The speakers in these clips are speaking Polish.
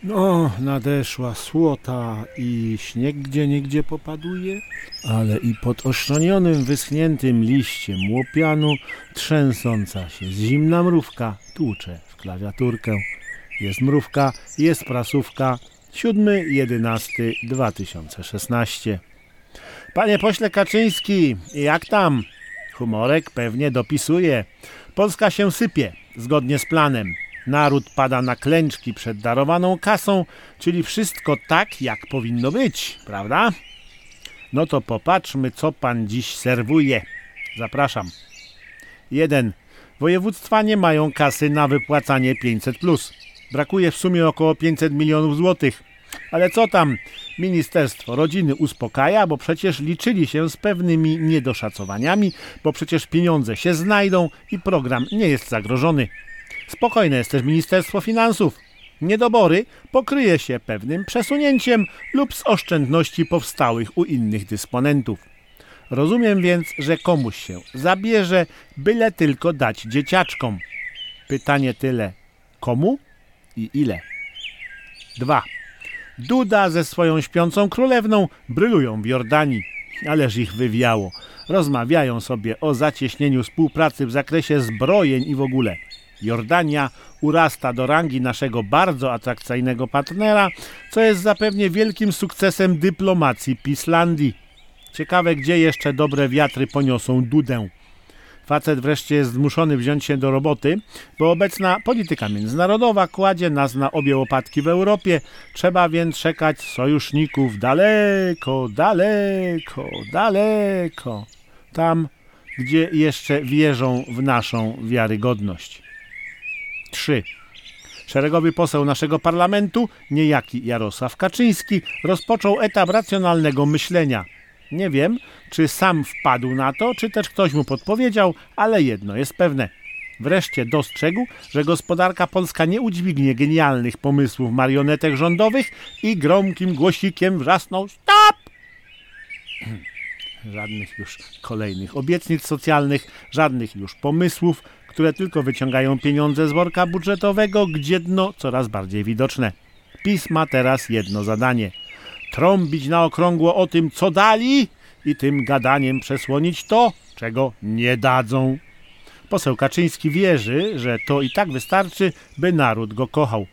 No, nadeszła słota i śnieg gdzieniegdzie popaduje, ale i pod oszronionym, wyschniętym liściem łopianu trzęsąca się zimna mrówka tłucze w klawiaturkę. Jest mrówka, jest prasówka. 7.11.2016. Panie pośle Kaczyński, jak tam? Humorek pewnie dopisuje. Polska się sypie, zgodnie z planem. Naród pada na klęczki przed darowaną kasą, czyli wszystko tak, jak powinno być, prawda? No to popatrzmy, co pan dziś serwuje. Zapraszam. 1. Województwa nie mają kasy na wypłacanie 500+. Brakuje w sumie około 500 milionów złotych. Ale co tam? Ministerstwo Rodziny uspokaja, bo przecież liczyli się z pewnymi niedoszacowaniami, bo przecież pieniądze się znajdą i program nie jest zagrożony. Spokojne jest też Ministerstwo Finansów. Niedobory pokryje się pewnym przesunięciem lub z oszczędności powstałych u innych dysponentów. Rozumiem więc, że komuś się zabierze, byle tylko dać dzieciaczkom. Pytanie tyle: komu i ile? 2. Duda ze swoją śpiącą królewną brylują w Jordanii. Ależ ich wywiało. Rozmawiają sobie o zacieśnieniu współpracy w zakresie zbrojeń i w ogóle. Jordania urasta do rangi naszego bardzo atrakcyjnego partnera, co jest zapewne wielkim sukcesem dyplomacji Pislandii. Ciekawe, gdzie jeszcze dobre wiatry poniosą Dudę. Facet wreszcie jest zmuszony wziąć się do roboty, bo obecna polityka międzynarodowa kładzie nas na obie łopatki w Europie. Trzeba więc czekać sojuszników daleko, daleko, daleko. Tam, gdzie jeszcze wierzą w naszą wiarygodność. 3. Szeregowy poseł naszego parlamentu, niejaki Jarosław Kaczyński, rozpoczął etap racjonalnego myślenia. Nie wiem, czy sam wpadł na to, czy też ktoś mu podpowiedział, ale jedno jest pewne. Wreszcie dostrzegł, że gospodarka polska nie udźwignie genialnych pomysłów marionetek rządowych i gromkim głosikiem wrzasnął: stop! Żadnych już kolejnych obietnic socjalnych, żadnych już pomysłów, które tylko wyciągają pieniądze z worka budżetowego, gdzie dno coraz bardziej widoczne. PiS ma teraz jedno zadanie: trąbić na okrągło o tym, co dali, i tym gadaniem przesłonić to, czego nie dadzą. Poseł Kaczyński wierzy, że to i tak wystarczy, by naród go kochał.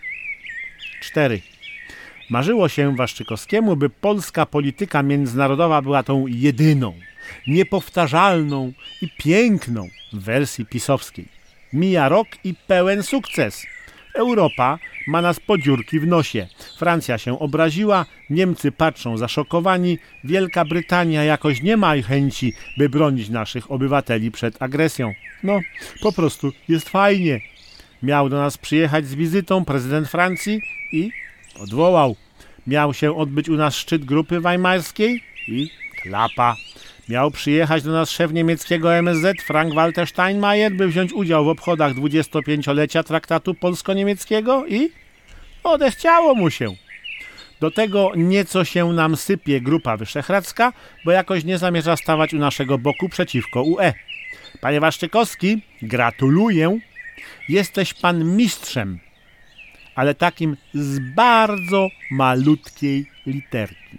4. Marzyło się Waszczykowskiemu, by polska polityka międzynarodowa była tą jedyną, niepowtarzalną i piękną w wersji pisowskiej. Mija rok i pełen sukces. Europa ma nas po dziurki w nosie. Francja się obraziła, Niemcy patrzą zaszokowani, Wielka Brytania jakoś nie ma chęci, by bronić naszych obywateli przed agresją. No, po prostu jest fajnie. Miał do nas przyjechać z wizytą prezydent Francji i odwołał. Miał się odbyć u nas szczyt grupy weimarskiej i klapa. Miał przyjechać do nas szef niemieckiego MSZ Frank-Walter Steinmeier, by wziąć udział w obchodach 25-lecia traktatu polsko-niemieckiego i odechciało mu się. Do tego nieco się nam sypie Grupa Wyszehradzka, bo jakoś nie zamierza stawać u naszego boku przeciwko UE. Panie Waszczykowski, gratuluję. Jesteś pan mistrzem, ale takim z bardzo malutkiej literki.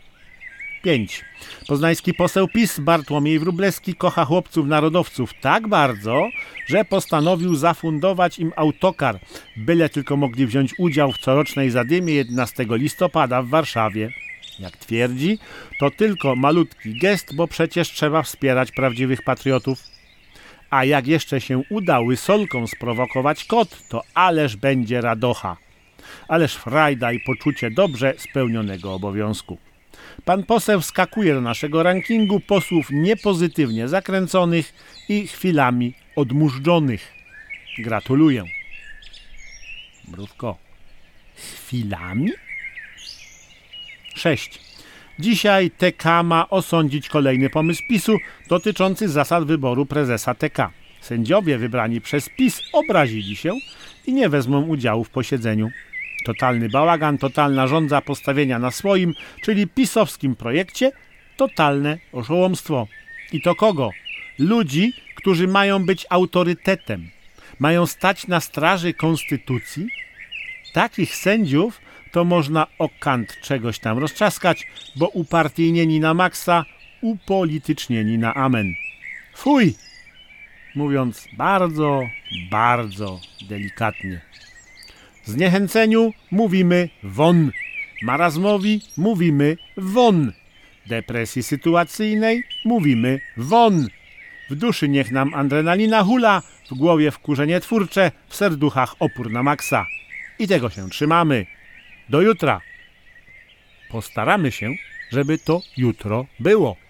5. Poznański poseł PiS Bartłomiej Wróblewski kocha chłopców narodowców tak bardzo, że postanowił zafundować im autokar, byle tylko mogli wziąć udział w corocznej zadymie 11 listopada w Warszawie. Jak twierdzi, to tylko malutki gest, bo przecież trzeba wspierać prawdziwych patriotów. A jak jeszcze się uda łysolką sprowokować kot, to ależ będzie radocha. Ależ frajda i poczucie dobrze spełnionego obowiązku. Pan poseł wskakuje do naszego rankingu posłów niepozytywnie zakręconych i chwilami odmurzczonych. Gratuluję. Mrówko. Chwilami? 6. Dzisiaj TK ma osądzić kolejny pomysł PiS-u dotyczący zasad wyboru prezesa TK. Sędziowie wybrani przez PiS obrazili się i nie wezmą udziału w posiedzeniu. Totalny bałagan, totalna żądza postawienia na swoim, czyli pisowskim projekcie, totalne oszołomstwo. I to kogo? Ludzi, którzy mają być autorytetem, mają stać na straży konstytucji Takich sędziów to można o kant czegoś tam roztrzaskać, bo upartyjnieni na maksa, upolitycznieni na amen. Fuj! Mówiąc bardzo, bardzo delikatnie. Zniechęceniu mówimy won. Marazmowi mówimy won. Depresji sytuacyjnej mówimy won. W duszy niech nam adrenalina hula, w głowie wkurzenie twórcze, w serduchach opór na maksa. I tego się trzymamy. Do jutra. Postaramy się, żeby to jutro było.